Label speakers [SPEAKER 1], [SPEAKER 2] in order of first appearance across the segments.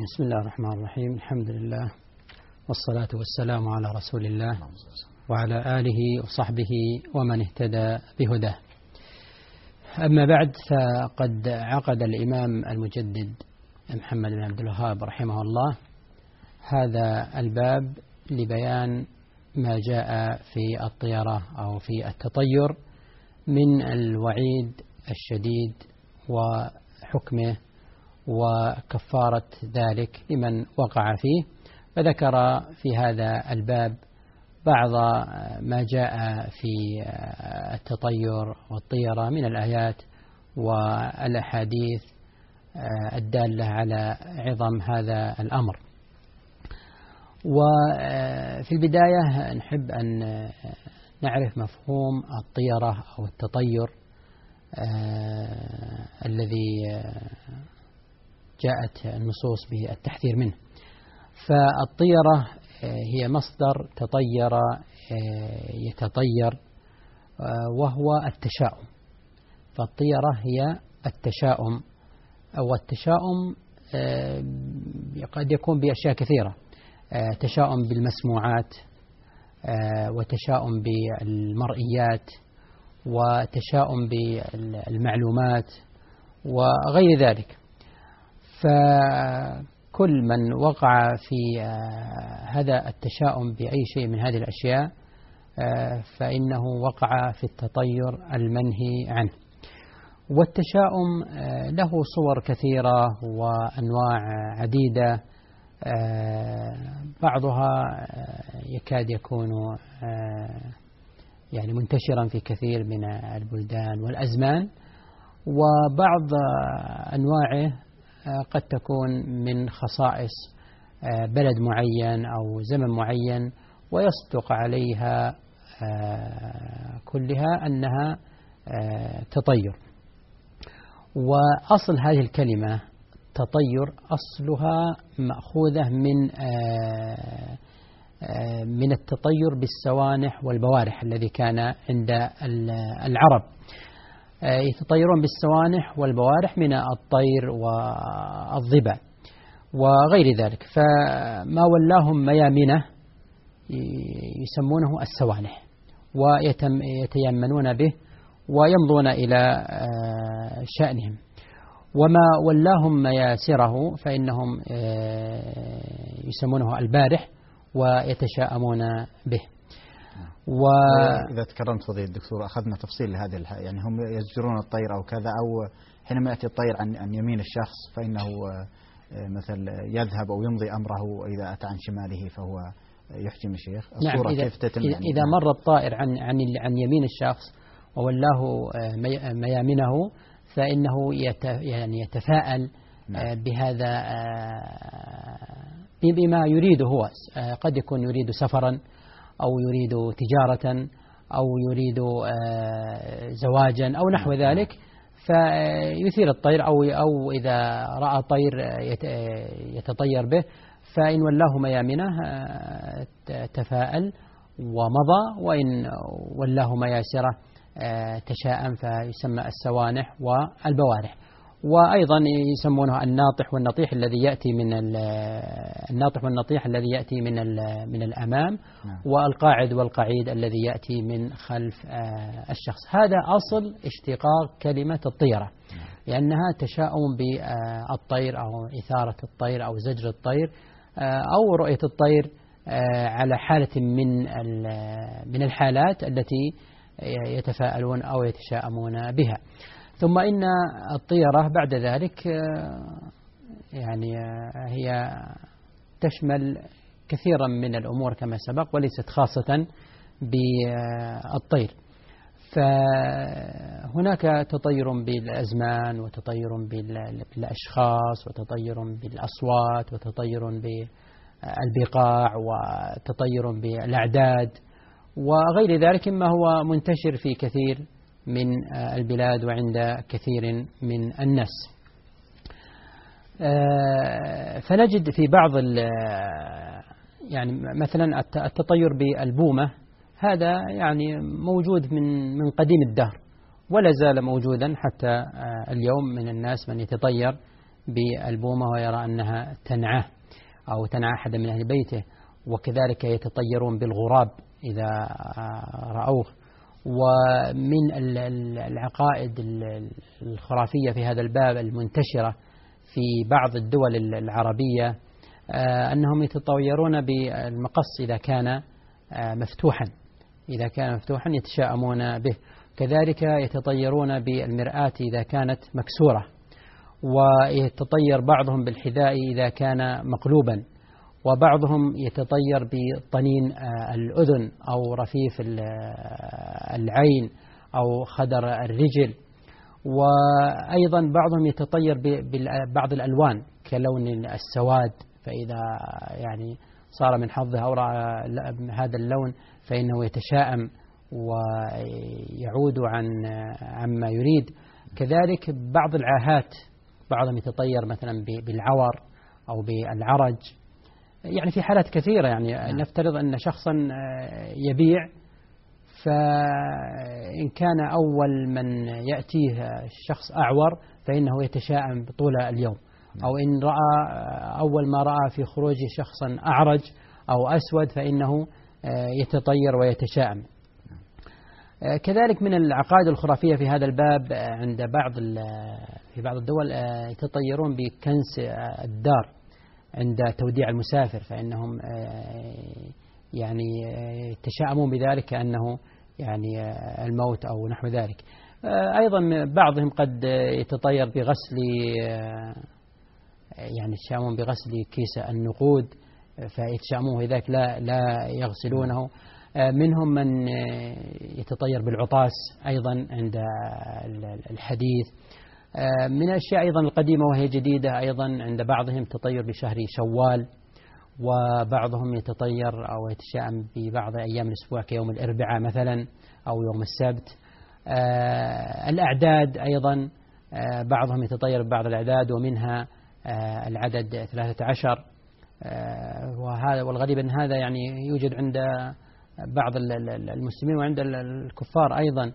[SPEAKER 1] بسم الله الرحمن الرحيم. الحمد لله والصلاة والسلام على رسول الله وعلى آله وصحبه ومن اهتدى بهداه. أما بعد، فقد عقد الإمام المجدد محمد بن عبد الوهاب رحمه الله هذا الباب لبيان ما جاء في الطيرة أو في التطير من الوعيد الشديد وحكمه وكفارة ذلك لمن وقع فيه. فذكر في هذا الباب بعض ما جاء في التطير والطيرة من الآيات والأحاديث الدالة على عظم هذا الأمر. وفي البداية نحب أن نعرف مفهوم الطيرة أو التطير الذي جاءت النصوص بالتحذير منه. فالطيرة هي مصدر تطير يتطير، وهو التشاؤم. فالطيرة هي التشاؤم، أو التشاؤم قد يكون بأشياء كثيرة: تشاؤم بالمسموعات، وتشاؤم بالمرئيات، وتشاؤم بالمعلومات وغير ذلك. فكل من وقع في هذا التشاؤم بأي شيء من هذه الأشياء فإنه وقع في التطير المنهي عنه. والتشاؤم له صور كثيرة وأنواع عديدة، بعضها يكاد يكون يعني منتشرا في كثير من البلدان والأزمان، وبعض أنواعه قد تكون من خصائص بلد معين أو زمن معين، ويصدق عليها كلها أنها تطير. وأصل هذه الكلمة تطير أصلها مأخوذة من التطير بالسوانح والبوارح الذي كان عند العرب. يتطيرون بالسوانح والبوارح من الطير والظبا وغير ذلك. فما ولاهم ميامنة يسمونه السوانح، ويتيمنون به ويمضون إلى شأنهم. وما ولاهم مياسره فإنهم يسمونه البارح ويتشاءمون به.
[SPEAKER 2] إذا تكرمت فضيلة الدكتور، أخذنا تفصيل لهذه يعني هم يزجرون الطير أو كذا، أو حينما يأتي الطير عن يمين الشخص فإنه مثل يذهب أو يمضي أمره، وإذا أتى عن شماله فهو يحجم الشيخ.
[SPEAKER 1] نعم، كيف تتم إذا مر الطائر عن يمين الشخص وولاه ميامنه فإنه يعني يتفاءل بهذا بما يريده هو. قد يكون يريد سفرا، أو يريد تجارة، أو يريد زواجا أو نحو ذلك، فيثير الطير، أو إذا رأى طير يتطير به فإن ولاه ميامنه تفاءل ومضى، وإن ولاه مياسرة تشاءم، فيسمى السوانح والبوارح. وأيضا يسمونه الناطح والنطيح الذي يأتي من الأمام، والقاعد والقعيد الذي يأتي من خلف الشخص. هذا أصل اشتقاق كلمة الطيرة، لأنها تشاؤم بالطير أو إثارة الطير أو زجر الطير أو رؤية الطير على حالة من الحالات التي يتفاءلون أو يتشاءمون بها. ثم إن الطيرة بعد ذلك يعني هي تشمل كثيرا من الأمور كما سبق، وليست خاصة بالطير. فهناك تطير بالأزمان، وتطير بالأشخاص، وتطير بالأصوات، وتطير بالبقاع، وتطير بالأعداد وغير ذلك، مما هو منتشر في كثير من البلاد وعند كثير من الناس. فنجد في بعض يعني مثلا التطير بالبومة، هذا يعني موجود من قديم الدهر، ولا زال موجودا حتى اليوم من الناس من يتطير بالبومة ويرى أنها تنعه أو تنعى أحد من أهل بيته، وكذلك يتطيرون بالغراب إذا رأوه. ومن العقائد الخرافية في هذا الباب المنتشرة في بعض الدول العربية أنهم يتطيرون بالمقص إذا كان مفتوحا، إذا كان مفتوحا يتشاءمون به. كذلك يتطيرون بالمرآة إذا كانت مكسورة، ويتطير بعضهم بالحذاء إذا كان مقلوبا، وبعضهم يتطير بطنين الأذن أو رفيف العين أو خدر الرجل. وأيضا بعضهم يتطير ببعض الألوان كلون السواد، فإذا يعني صار من حظه أو رأى هذا اللون فإنه يتشاءم ويعود عما يريد. كذلك بعض العاهات، بعضهم يتطير مثلا بالعور أو بالعرج، يعني في حالات كثيرة. يعني نفترض أن شخصا يبيع، فإن كان أول من يأتيه شخص أعور فإنه يتشاءم طول اليوم، أو إن رأى أول ما رأى في خروجه شخصا أعرج أو أسود فإنه يتطير ويتشاءم. كذلك من العقائد الخرافية في هذا الباب عند في بعض الدول يتطيرون بكنس الدار عند توديع المسافر، فإنهم يعني يتشاءمون بذلك كأنه يعني الموت أو نحو ذلك. أيضا بعضهم قد يتطير بغسل، يعني يتشاءمون بغسل كيس النقود فيتشاءمون ذاك لا يغسلونه. منهم من يتطير بالعطاس أيضا عند الحديث. من الأشياء أيضا القديمة وهي جديدة أيضا عند بعضهم تطير بشهر شوال، وبعضهم يتطير أو يتشاءم ببعض أيام الأسبوع كيوم الأربعاء مثلا أو يوم السبت. الأعداد أيضا بعضهم يتطير ببعض الأعداد ومنها العدد 13. وهذا والغريب أن هذا يعني يوجد عند بعض المسلمين وعند الكفار أيضا،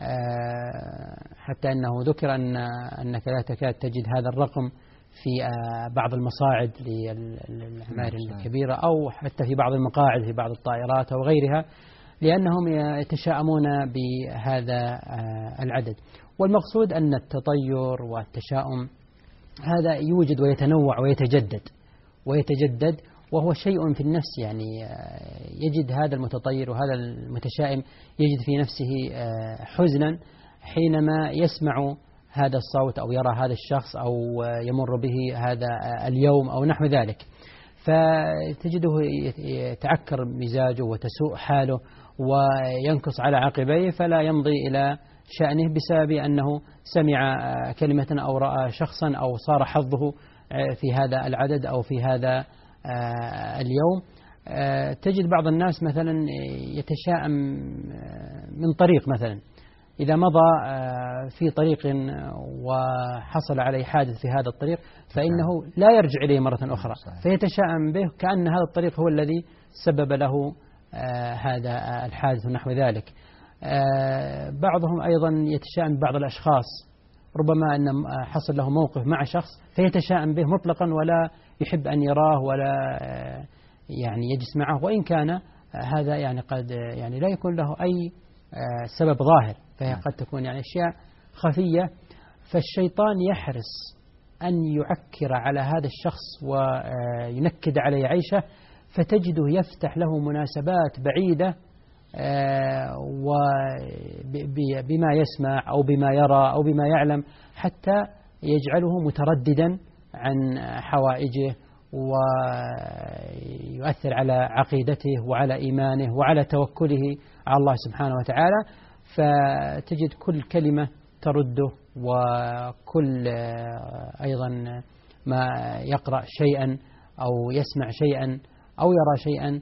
[SPEAKER 1] حتى أنه ذكر أنك لا تكاد تجد هذا الرقم في بعض المصاعد للعمائر الكبيرة أو حتى في بعض المقاعد في بعض الطائرات أو غيرها، لأنهم يتشاءمون بهذا العدد. والمقصود أن التطير والتشاؤم هذا يوجد ويتنوع ويتجدد وهو شيء في النفس. يعني يجد هذا المتطير وهذا المتشائم يجد في نفسه حزنا حينما يسمع هذا الصوت أو يرى هذا الشخص أو يمر به هذا اليوم أو نحو ذلك، فتجده يتعكر مزاجه وتسوء حاله وينكص على عقبيه فلا يمضي إلى شأنه بسبب أنه سمع كلمة أو رأى شخصا أو صار حظه في هذا العدد أو في هذا اليوم. تجد بعض الناس مثلا يتشاءم من طريق، مثلا إذا مضى في طريق وحصل عليه حادث في هذا الطريق فإنه لا يرجع إليه مرة أخرى، فيتشاءم به كأن هذا الطريق هو الذي سبب له هذا الحادث ونحو ذلك. بعضهم أيضا يتشاءم بعض الأشخاص، ربما أن حصل له موقف مع شخص فيتشاءم به مطلقا ولا يحب أن يراه ولا يعني يجلس معه، وإن كان هذا يعني قد يعني لا يكون له أي سبب ظاهر، فهي قد تكون يعني أشياء خفية. فالشيطان يحرص أن يعكر على هذا الشخص وينكد عليه عيشه، فتجده يفتح له مناسبات بعيدة وبما يسمع أو بما يرى أو بما يعلم حتى يجعله مترددا عن حوائجه ويؤثر على عقيدته وعلى إيمانه وعلى توكله على الله سبحانه وتعالى. فتجد كل كلمة ترده، وكل أيضا ما يقرأ شيئا أو يسمع شيئا أو يرى شيئا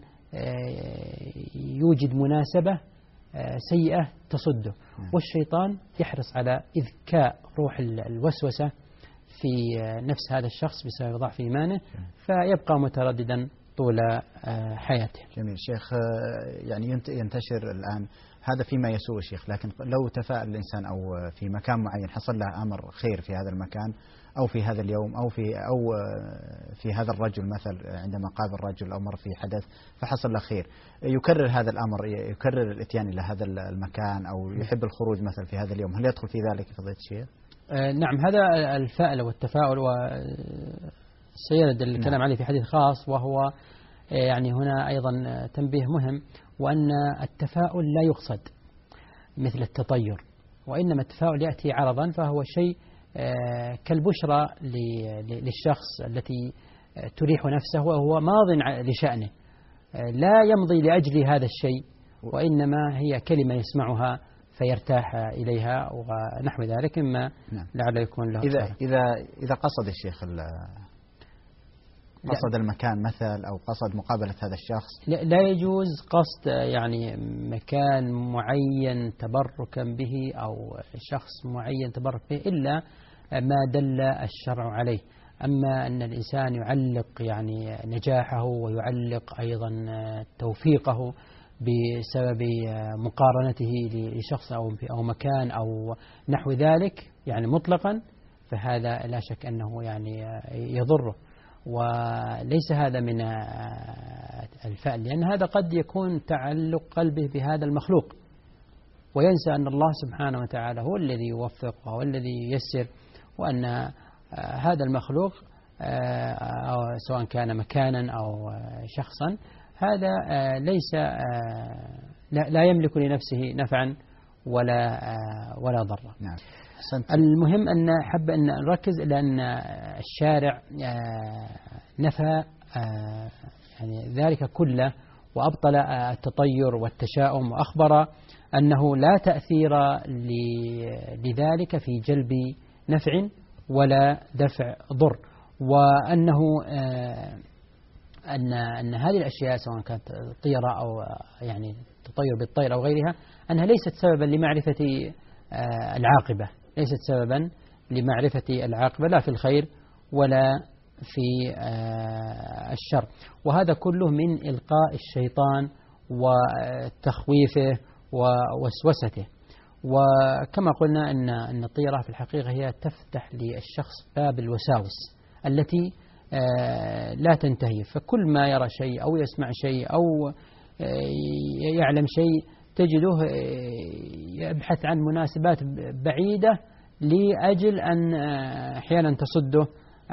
[SPEAKER 1] يوجد مناسبة سيئة تصده، والشيطان يحرص على إذكاء روح الوسوسة في نفس هذا الشخص بسبب ضعف إيمانه، فيبقى مترددا طول حياته.
[SPEAKER 2] جميل شيخ. يعني ينتشر الآن هذا فيما يسوء شيخ، لكن لو تفاءل الإنسان أو في مكان معين حصل له أمر خير في هذا المكان أو في هذا اليوم أو في هذا الرجل مثل عندما قابل رجل أو مر في حدث فحصل له خير، يكرر هذا الأمر، يكرر الإتيان إلى هذا المكان أو يحب الخروج مثل في هذا اليوم، هل يدخل في ذلك فضيلة الشيخ؟
[SPEAKER 1] نعم، هذا الفأل والتفاؤل وسيرد الكلام عليه في حديث خاص، وهو يعني هنا أيضا تنبيه مهم، وأن التفاؤل لا يقصد مثل التطير، وإنما التفاؤل يأتي عرضا، فهو شيء كالبشرى للشخص التي تريح نفسه وهو ماض لشأنه، لا يمضي لأجل هذا الشيء، وإنما هي كلمة يسمعها فيرتاح إليها ونحو ذلك، مما لعل يكون له
[SPEAKER 2] إذا قصد الشيخ قصد المكان مثل أو قصد مقابلة هذا الشخص،
[SPEAKER 1] لا يجوز قصد يعني مكان معين تبركا به أو شخص معين تبرك به إلا ما دل الشرع عليه. أما أن الإنسان يعلق يعني نجاحه ويعلق أيضا توفيقه بسبب مقارنته لشخص أو مكان أو نحو ذلك يعني مطلقا، فهذا لا شك أنه يعني يضره، وليس هذا من الفأل، لأن هذا قد يكون تعلق قلبه بهذا المخلوق وينسى أن الله سبحانه وتعالى هو الذي يوفق وهو الذي ييسر، وأن هذا المخلوق سواء كان مكانا أو شخصا هذا ليس لا يملك لنفسه نفعا ولا ضرا.
[SPEAKER 2] نعم.
[SPEAKER 1] المهم أن حب أن نركز لأن الشارع نفى يعني ذلك كله وأبطل التطير والتشاؤم، وأخبر أنه لا تأثير لذلك في جلب نفع ولا دفع ضر، وأنه أن هذه الأشياء سواء كانت طيرة أو يعني تطير بالطير أو غيرها أنها ليست سببا لمعرفة العاقبة، ليست سببا لمعرفة العاقبة لا في الخير ولا في الشر، وهذا كله من إلقاء الشيطان وتخويفه ووسوسته. وكما قلنا أن الطيرة في الحقيقة هي تفتح للشخص باب الوساوس التي لا تنتهي، فكل ما يرى شيء أو يسمع شيء أو يعلم شيء تجده يبحث عن مناسبات بعيدة لأجل أن أحيانا تصده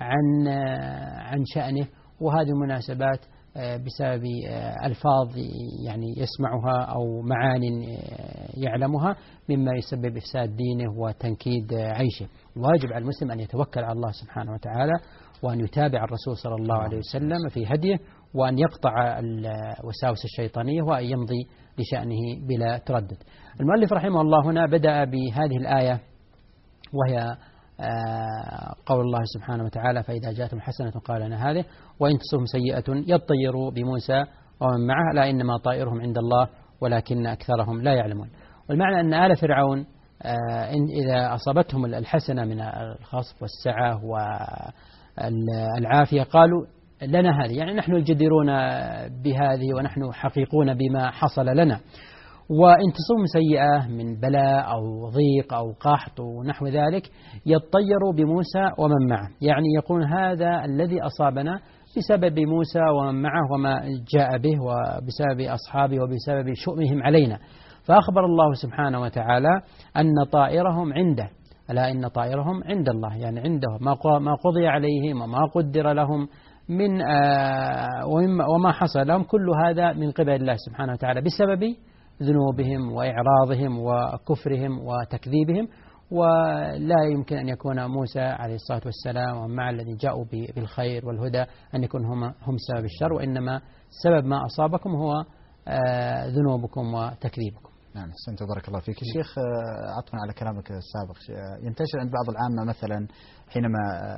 [SPEAKER 1] عن شأنه، وهذه المناسبات بسبب ألفاظ يعني يسمعها أو معان يعلمها مما يسبب إفساد دينه وتنكيد عيشه. واجب على المسلم أن يتوكل على الله سبحانه وتعالى، وأن يتابع الرسول صلى الله عليه وسلم في هديه، وأن يقطع الوساوس الشيطانية وأن يمضي لشأنه بلا تردد. المؤلف رحمه الله هنا بدأ بهذه الآية وهي قول الله سبحانه وتعالى: فإذا جاءتهم حسنة قال لنا هذه وإن تصبهم سيئة يطيروا بموسى ومن معه لا إنما طائرهم عند الله ولكن أكثرهم لا يعلمون. والمعنى أن آل فرعون إذا أصابتهم الحسنة من الخصف والسعة والعافية قالوا لنا هذه، يعني نحن الجديرون بهذه ونحن حقيقون بما حصل لنا. وإن تصبهم سيئة من بلاء أو ضيق أو قحط ونحو ذلك يطيروا بموسى ومن معه، يعني يقول هذا الذي أصابنا بسبب موسى ومن معه وما جاء به وبسبب أصحابه وبسبب شؤمهم علينا. فأخبر الله سبحانه وتعالى أن طائرهم عنده، ألا إن طائرهم عند الله، يعني عنده ما قضي عليهم وما قدر لهم من وما حصل لهم، كل هذا من قبل الله سبحانه وتعالى بسبب ذنوبهم وإعراضهم وكفرهم وتكذيبهم. ولا يمكن أن يكون موسى عليه الصلاة والسلام ومع الذين جاءوا بالخير والهدى أن يكون هم سبب الشر، وإنما سبب ما أصابكم هو ذنوبكم وتكذيبكم.
[SPEAKER 2] نعم، أحسنت بارك الله فيك. شيخ، عطفا على كلامك السابق، ينتشر عند بعض العامة مثلا حينما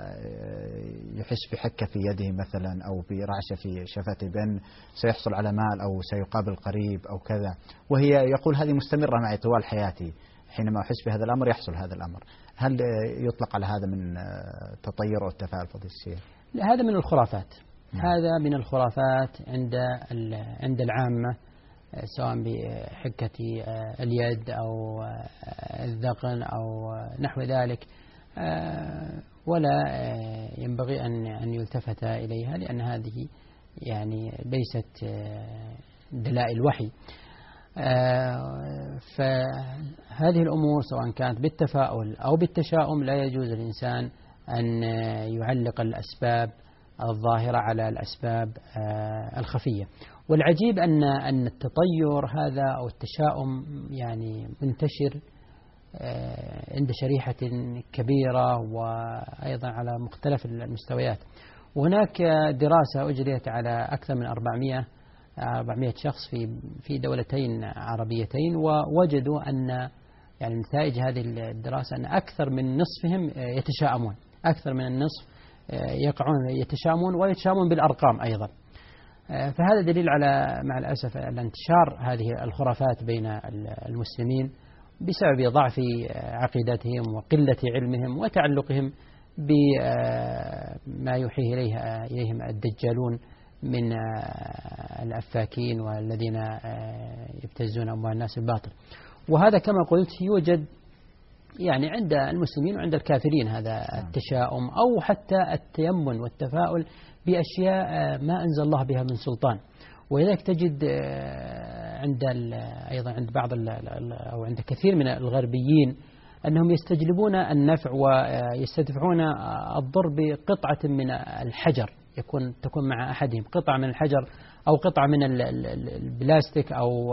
[SPEAKER 2] يحس بحكة في يده مثلا أو برعشة في شفته بأن سيحصل على مال أو سيقابل قريب أو كذا، وهي يقول هذه مستمرة معي طوال حياتي، حينما أحس بهذا الأمر يحصل هذا الأمر. هل يطلق على هذا من تطير أو التفاعل فضيلة الشيخ؟
[SPEAKER 1] لا، هذا من الخرافات. هذا من الخرافات عند العامة، سواء بحكة اليد أو الذقن أو نحو ذلك، ولا ينبغي أن يلتفت إليها، لأن هذه يعني ليست دلائل وحي. فهذه الأمور سواء كانت بالتفاؤل أو بالتشاؤم لا يجوز للإنسان أن يعلق الأسباب الظاهرة على الأسباب الخفية. والعجيب أن التطير هذا أو التشاؤم يعني منتشر عند شريحة كبيرة وأيضا على مختلف المستويات. وهناك دراسة أجريت على أكثر من 400 شخص في دولتين عربيتين، ووجدوا أن يعني نتائج هذه الدراسة أن أكثر من نصفهم يتشائمون، أكثر من النصف يقعون يتشائمون ويتشائمون بالأرقام أيضا. فهذا دليل على مع الأسف على انتشار هذه الخرافات بين المسلمين بسبب ضعف عقيدتهم وقلة علمهم وتعلقهم بما يوحيه إليهم الدجالون من الأفاكين والذين يبتزون أموال الناس بالباطل. وهذا كما قلت يوجد يعني عند المسلمين وعند الكافرين، هذا التشاؤم أو حتى التيمن والتفاؤل بأشياء ما أنزل الله بها من سلطان. ولذلك تجد أيضا عند بعض أو عند كثير من الغربيين أنهم يستجلبون النفع ويستدفعون الضر بقطعة من الحجر، تكون مع أحدهم قطعة من الحجر أو قطعة من البلاستيك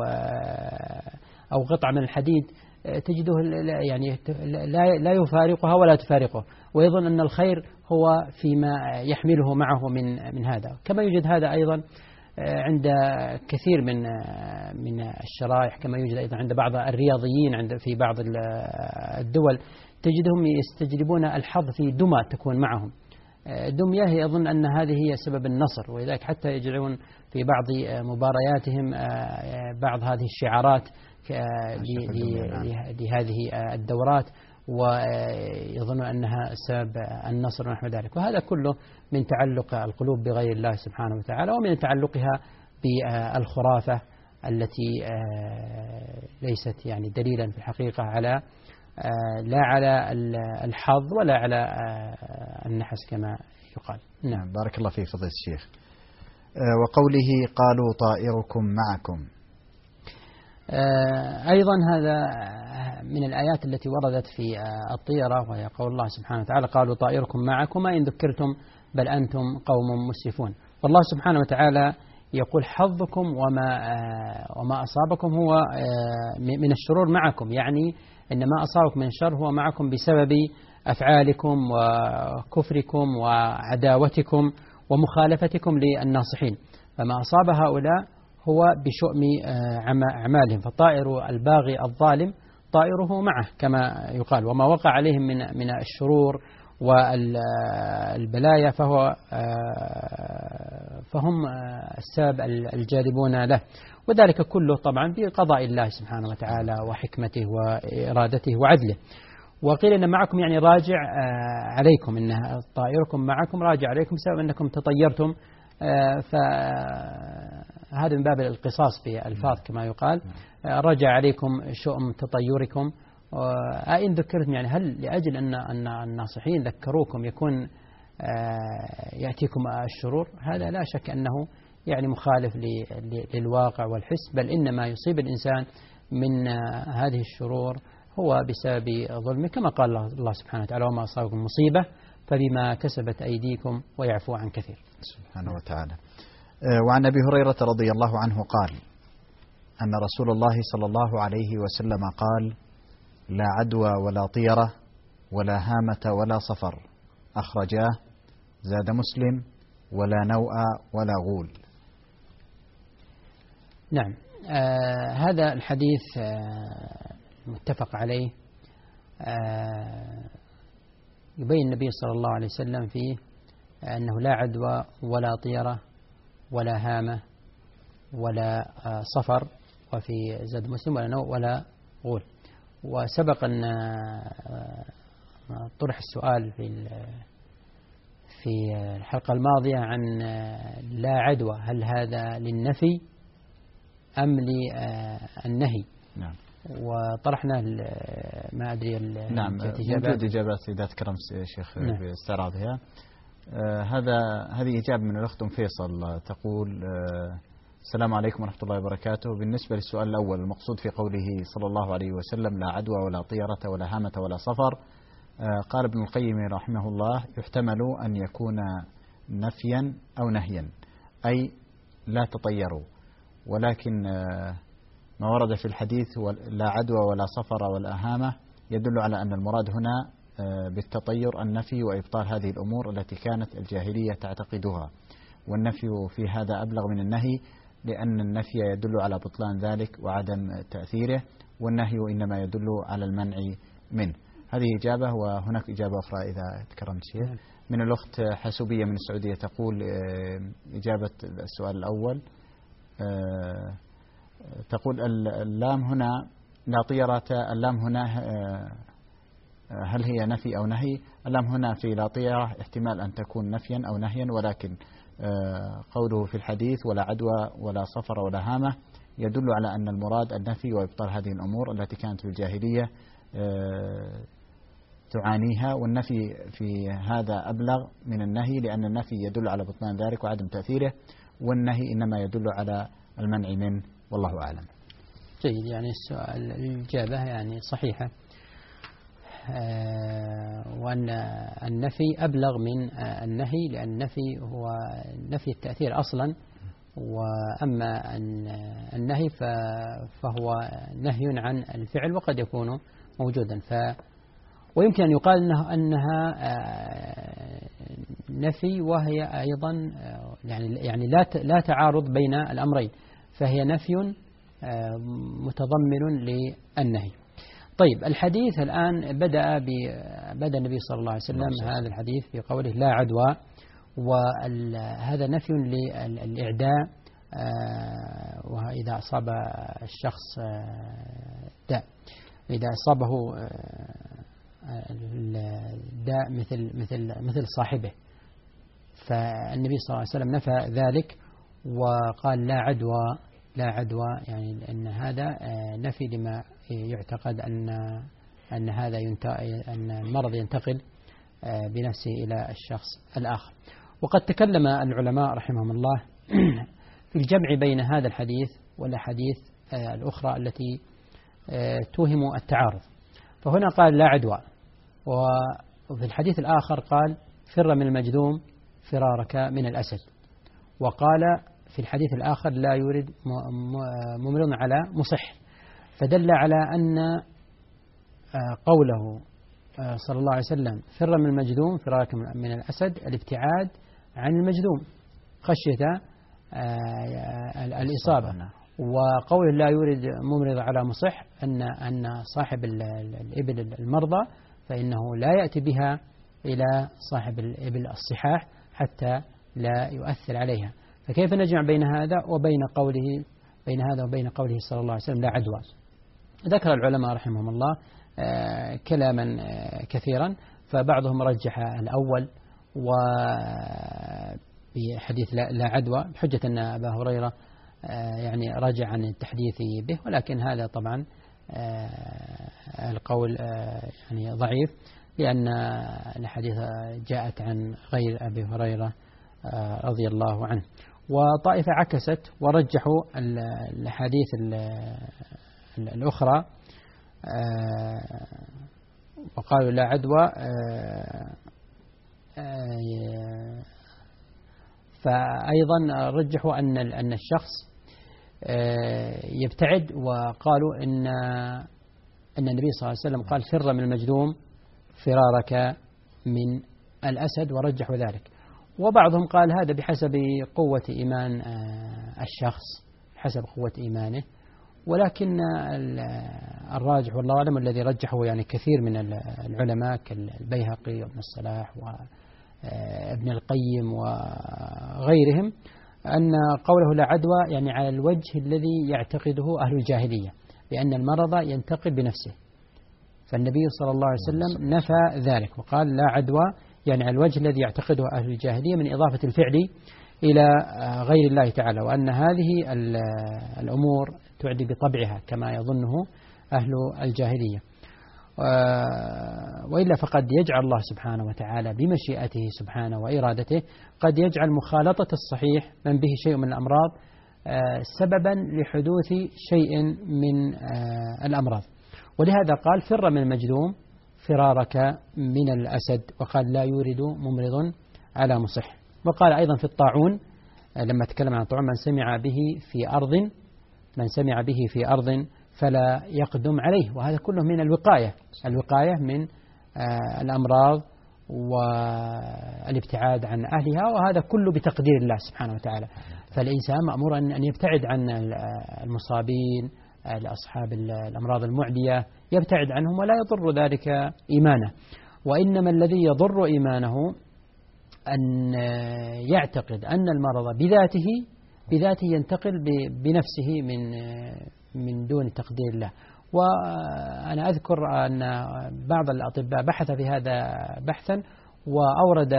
[SPEAKER 1] أو قطعة من الحديد، تجده يعني لا يفارقها ولا تفارقه، ويظن أن الخير هو فيما يحمله معه من هذا. كما يوجد هذا أيضا عند كثير من الشرائح، كما يوجد أيضا عند بعض الرياضيين في بعض الدول، تجدهم يستجلبون الحظ في دمى تكون معهم، دمية يظن أن هذه هي سبب النصر، ولذلك حتى يجعلون في بعض مبارياتهم بعض هذه الشعارات لهذه الدورات، ويظن أنها سبب النصر ونحو ذلك. وهذا كله من تعلق القلوب بغير الله سبحانه وتعالى، ومن تعلقها بالخرافة التي ليست يعني دليلا في الحقيقة على لا على الحظ ولا على النحس كما يقال.
[SPEAKER 2] نعم، بارك الله فيك فضيلة الشيخ. وقوله قالوا طائركم معكم،
[SPEAKER 1] أيضا هذا من الآيات التي وردت في الطيرة، وهي قول الله سبحانه وتعالى قالوا طائركم معكم إن ذكرتم بل أنتم قوم مسرفون. والله سبحانه وتعالى يقول حظكم وما أصابكم هو من الشرور معكم، يعني إن ما أصابكم من الشر هو معكم بسبب أفعالكم وكفركم وعداوتكم ومخالفتكم للناصحين، فما أصاب هؤلاء هو بشؤم أعمالهم. فطائر الباغي الظالم طائره معه كما يقال، وما وقع عليهم من الشرور والبلايا فهم السبب الجالبون له، وذلك كله طبعا بقضاء الله سبحانه وتعالى وحكمته وإرادته وعدله. وقيل إن معكم يعني راجع عليكم، إن طائركم معكم راجع عليكم بسبب أنكم تطيرتم، فهذا من باب القصاص في الألفاظ كما يقال، رجع عليكم شؤم تطيركم. إن ذكرتم يعني هل لأجل أن الناصحين ذكروكم يكون يأتيكم الشرور؟ هذا لا شك أنه يعني مخالف للواقع والحس، بل إنما يصيب الإنسان من هذه الشرور هو بسبب ظلمه، كما قال الله سبحانه وتعالى وما أصابكم مصيبة فبما كسبت أيديكم ويعفو عن كثير
[SPEAKER 2] سبحانه وتعالى. وعن أبي هريرة رضي الله عنه قال أن رسول الله صلى الله عليه وسلم قال لا عدوى ولا طيرة ولا هامة ولا صفر، أخرجاه، زاد مسلم ولا نوء ولا غول.
[SPEAKER 1] نعم، هذا الحديث متفق عليه، يبين النبي صلى الله عليه وسلم فيه أنه لا عدوى ولا طيرة ولا هامة ولا صفر، وفي زاد مسلم ولا نوء ولا غول. وسبق أن طرح السؤال في الحلقة الماضية عن لا عدوى، هل هذا للنفي أم للنهي؟
[SPEAKER 2] نعم. وطرحنا
[SPEAKER 1] ما أدري
[SPEAKER 2] نعم موجود إجابات إذا تكرم شيخ باستعراضها. هذه إجابة من الأخت فيصل تقول السلام عليكم ورحمة الله وبركاته. بالنسبة للسؤال الأول، المقصود في قوله صلى الله عليه وسلم لا عدوى ولا طيرة ولا هامة ولا صفر، قال ابن القيم رحمه الله يحتمل أن يكون نفيا أو نهيا، أي لا تطيروا، ولكن ما ورد في الحديث لا عدوى ولا صفر ولا هامة يدل على أن المراد هنا بالتطير النفي وإبطال هذه الأمور التي كانت الجاهلية تعتقدها، والنفي في هذا أبلغ من النهي، لأن النفي يدل على بطلان ذلك وعدم تأثيره، والنهي إنما يدل على المنع منه. هذه إجابة، وهناك إجابة أخرى إذا تكرمت شيء من الأخت حسوبية من السعودية تقول إجابة السؤال الأول، تقول اللام هنا لا طيرة، اللام هنا هل هي نفي أو نهي؟ اللام هنا في لا طيرة احتمال أن تكون نفيا أو نهيا، ولكن قوله في الحديث ولا عدوى ولا صفر ولا هامة يدل على أن المراد النفي وإبطال هذه الأمور التي كانت في الجاهلية تعانيها، والنفي في هذا أبلغ من النهي، لأن النفي يدل على بطلان ذلك وعدم تأثيره، والنهي إنما يدل على المنع منه، والله أعلم.
[SPEAKER 1] جيد، يعني السؤال الإجابة يعني صحيحة، وأن النفي أبلغ من النهي، لأن النفي هو نفي التأثير أصلا، وأما النهي فهو نهي عن الفعل وقد يكون موجودا، ويمكن أن يقال أنها نفي وهي أيضا يعني لا تعارض بين الأمرين، فهي نفي متضمن للنهي. طيب، الحديث الآن بدأ النبي صلى الله عليه وسلم هذا الحديث بقوله لا عدوى، وهذا نفي للإعداء، وإذا أصاب الشخص داء، إذا أصابه الداء مثل صاحبه، فالنبي صلى الله عليه وسلم نفى ذلك وقال لا عدوى، يعني لأن هذا نفي لما يعتقد أن هذا أن المرض ينتقل بنفسه إلى الشخص الآخر. وقد تكلم العلماء رحمهم الله في الجمع بين هذا الحديث والأحاديث الأخرى التي توهم التعارض، فهنا قال لا عدوى، وفي الحديث الآخر قال فر من المجذوم فرارك من الأسد، وقال في الحديث الآخر لا يريد ممرض على مصح، فدل على أن قوله صلى الله عليه وسلم فر من المجذوم فرارك من الأسد الابتعاد عن المجذوم خشية الإصابة، وقوله لا يريد ممرض على مصح أن صاحب الإبل المرضى فإنه لا يأتي بها إلى صاحب الإبل الصحاح حتى لا يؤثر عليها. فكيف نجمع بين هذا وبين قوله صلى الله عليه وسلم لا عدوى؟ ذكر العلماء رحمهم الله كلاما كثيرا، فبعضهم رجح الأول وبحديث لا عدوى بحجة أن أبا هريرة يعني رجع عن التحديث به، ولكن هذا طبعا القول يعني ضعيف، لأن الحديث جاءت عن غير أبي هريرة رضي الله عنه. وطائفة عكست ورجحوا الحديث الأخرى وقالوا لا عدوى، فأيضا رجحوا أن الشخص يبتعد، وقالوا أن النبي صلى الله عليه وسلم قال فر من المجذوم فرارك من الأسد، ورجحوا ذلك. وبعضهم قال هذا بحسب قوة إيمان الشخص، حسب قوة إيمانه، ولكن الراجح والله أعلم الذي رجحه يعني كثير من العلماء كالبيهقي وابن الصلاح وابن القيم وغيرهم أن قوله لا عدوى يعني على الوجه الذي يعتقده أهل الجاهلية، لأن المرض ينتقل بنفسه، فالنبي صلى الله عليه وسلم نفى ذلك وقال لا عدوى يعني على الوجه الذي يعتقده أهل الجاهلية من إضافة الفعل إلى غير الله تعالى، وأن هذه الأمور تعدي بطبعها كما يظنه أهل الجاهلية. وإلا فقد يجعل الله سبحانه وتعالى بمشيئته سبحانه وإرادته قد يجعل مخالطة الصحيح من به شيء من الأمراض سببا لحدوث شيء من الأمراض. ولهذا قال فر من المجذوم فرارك من الأسد، وقال لا يورد ممرض على مصح. وقال أيضا في الطاعون لما تكلم عن الطاعون من سمع به في أرض فلا يقدم عليه. وهذا كله من الوقاية من الأمراض والابتعاد عن أهلها، وهذا كله بتقدير الله سبحانه وتعالى. فالإنسان مأمور أن يبتعد عن المصابين لأصحاب الأمراض المعدية، يبتعد عنهم ولا يضر ذلك إيمانه. وإنما الذي يضر إيمانه أن يعتقد أن المرض بذاته ينتقل بنفسه من دون تقدير الله. وأنا أذكر أن بعض الأطباء بحث في هذا بحثا وأورد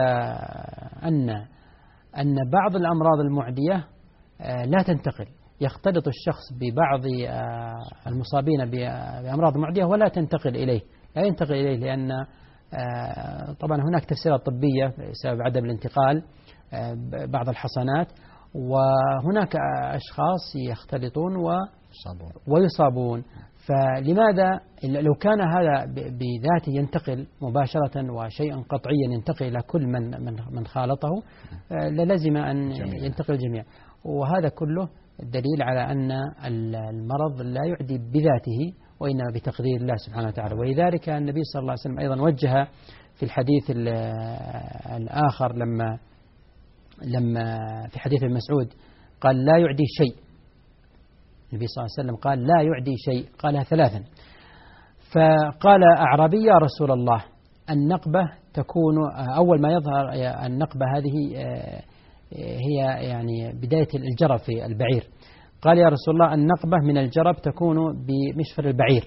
[SPEAKER 1] أن بعض الأمراض المعدية لا تنتقل، يختلط الشخص ببعض المصابين بأمراض معدية ولا تنتقل إليه، لأن طبعا هناك تفسيرات طبية بسبب عدم الانتقال بعض الحصنات، وهناك أشخاص يختلطون ويصابون. فلماذا لو كان هذا بذاته ينتقل مباشرة وشيئا قطعيا ينتقل إلى كل من خالطه للزم أن ينتقل الجميع. وهذا كله دليل على أن المرض لا يعدي بذاته وإنما بتقدير الله سبحانه وتعالى. ولذلك النبي صلى الله عليه وسلم أيضا وجه في الحديث الآخر لما في حديث ابن مسعود قال لا يعدي شيء، النبي صلى الله عليه وسلم قال لا يعدي شيء، قالها 3. فقال أعرابي يا رسول الله النقبة تكون أول ما يظهر النقبة هذه هي يعني بداية الجرب في البعير. قال يا رسول الله النقبة من الجرب تكون بمشفر البعير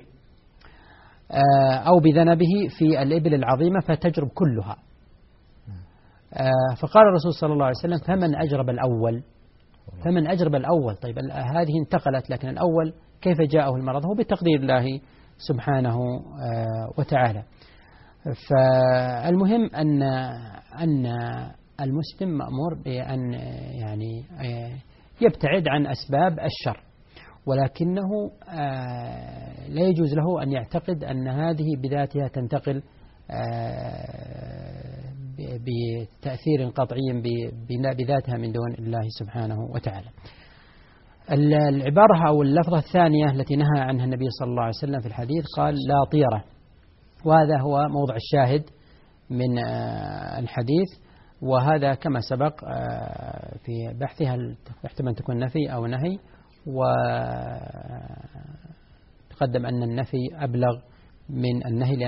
[SPEAKER 1] أو بذنبه في الإبل العظيمة فتجرب كلها. فقال الرسول صلى الله عليه وسلم فمن أجرب الأول. طيب هذه انتقلت، لكن الأول كيف جاءه المرض؟ هو بتقدير الله سبحانه وتعالى. فالمهم أن المسلم مأمور بأن يعني يبتعد عن أسباب الشر، ولكنه لا يجوز له أن يعتقد أن هذه بذاتها تنتقل بتأثير قطعي بذاتها من دون الله سبحانه وتعالى. العبارة أو اللفظة الثانية التي نهى عنها النبي صلى الله عليه وسلم في الحديث قال لا طيرة، وهذا هو موضع الشاهد من الحديث. وهذا كما سبق في بحثها يحتمل أن تكون نفي أو نهي، وتقدم أن النفي أبلغ من النهي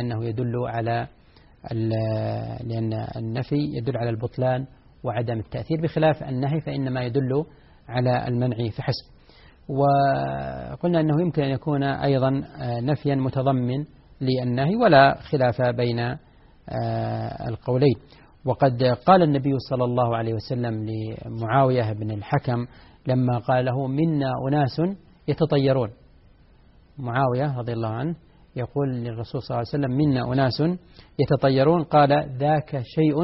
[SPEAKER 1] لأن النفي يدل على البطلان وعدم التأثير، بخلاف النهي فإنما يدل على المنع فحسب. وقلنا أنه يمكن أن يكون أيضا نفيا متضمن للنهي، ولا خلاف بين القولين. وقد قال النبي صلى الله عليه وسلم لمعاوية بن الحكم لما قال له منا أناس يتطيرون، معاوية رضي الله عنه يقول للرسول صلى الله عليه وسلم منا أناس يتطيرون، قال ذاك شيء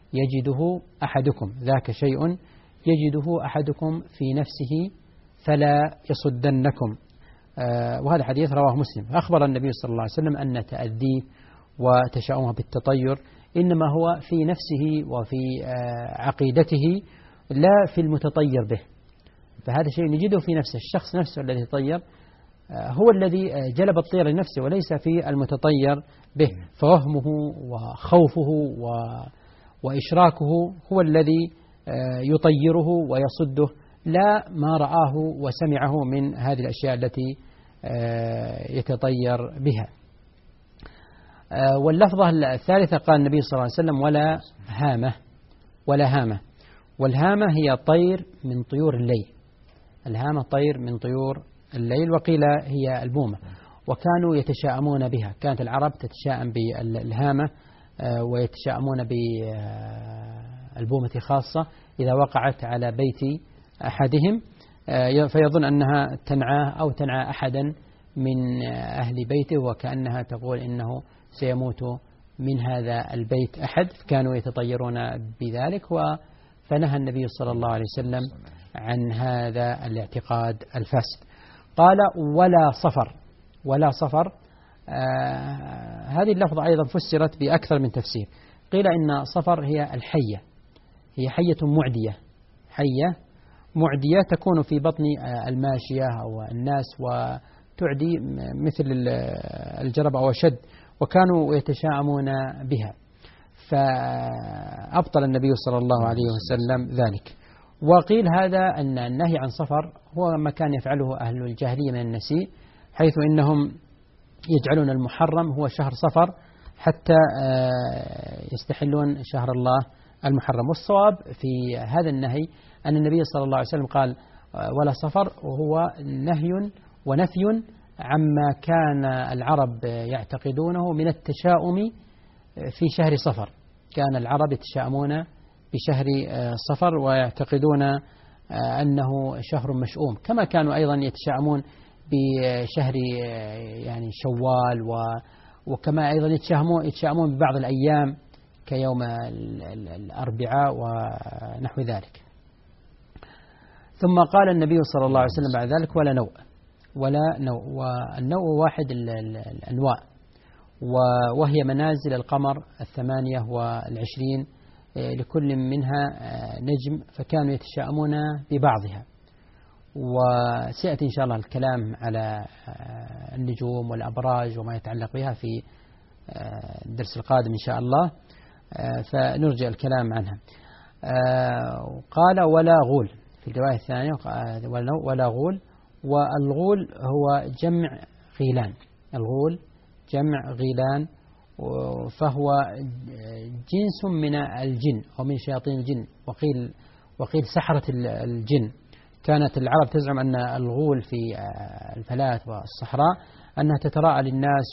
[SPEAKER 1] يجده أحدكم في نفسه فلا يصدنكم. وهذا حديث رواه مسلم. أخبر النبي صلى الله عليه وسلم أن تأذيه وتشاؤمه بالتطير إنما هو في نفسه وفي عقيدته لا في المتطير به. فهذا شيء نجده في نفسه، الشخص نفسه الذي يتطير هو الذي جلب الطير لنفسه وليس في المتطير به. فوهمه وخوفه وإشراكه هو الذي يطيره ويصده، لا ما رآه وسمعه من هذه الأشياء التي يتطير بها. واللفظة الثالثة قال النبي صلى الله عليه وسلم ولا هامة. والهامة هي طير من طيور الليل، الهامة طير من طيور الليل، وقيل هي البومة. وكانوا يتشاءمون بها، كانت العرب تتشاءم بالهامة ويتشاءمون بالبومة خاصة إذا وقعت على بيت أحدهم، فيظن أنها تنعاه أو تنعى أحدا من أهل بيته، وكأنها تقول إنه سيموت من هذا البيت أحد، كانوا يتطيرون بذلك. فنهى النبي صلى الله عليه وسلم عن هذا الاعتقاد الفاسد. قال ولا صفر. هذه اللفظة أيضا فسرت بأكثر من تفسير. قيل إن صفر هي الحية، هي حية معدية تكون في بطن الماشية أو الناس وتعدي مثل الجرب أو الشد، وكانوا يتشاءمون بها، فأبطل النبي صلى الله عليه وسلم ذلك. وقيل هذا أن النهي عن صفر هو ما كان يفعله أهل الجاهلية من النسيء، حيث إنهم يجعلون المحرم هو شهر صفر حتى يستحلون شهر الله المحرم. والصواب في هذا النهي أن النبي صلى الله عليه وسلم قال ولا صفر، وهو نهي ونفي عما كان العرب يعتقدونه من التشاؤم في شهر صفر. كان العرب يتشاءمون بشهر صفر ويعتقدون أنه شهر مشؤوم، كما كانوا أيضا يتشاءمون بشهر يعني شوال، وكما أيضا يتشاءمون ببعض الأيام كيوم الأربعاء ونحو ذلك. ثم قال النبي صلى الله عليه وسلم بعد ذلك ولا نوء. والنوء واحد الأنواء، وهي منازل القمر 28 لكل منها نجم، فكانوا يتشاءمون ببعضها. وسيأتي إن شاء الله الكلام على النجوم والأبراج وما يتعلق بها في الدرس القادم إن شاء الله، فنرجع الكلام عنها. قال ولا غول في الرواية الثانية، ولا غول. والغول هو جمع غيلان، الغول جمع غيلان، فهو جنس من الجن أو من شياطين الجن، وقيل سحرة الجن. كانت العرب تزعم أن الغول في الفلات والصحراء أنها تتراءى للناس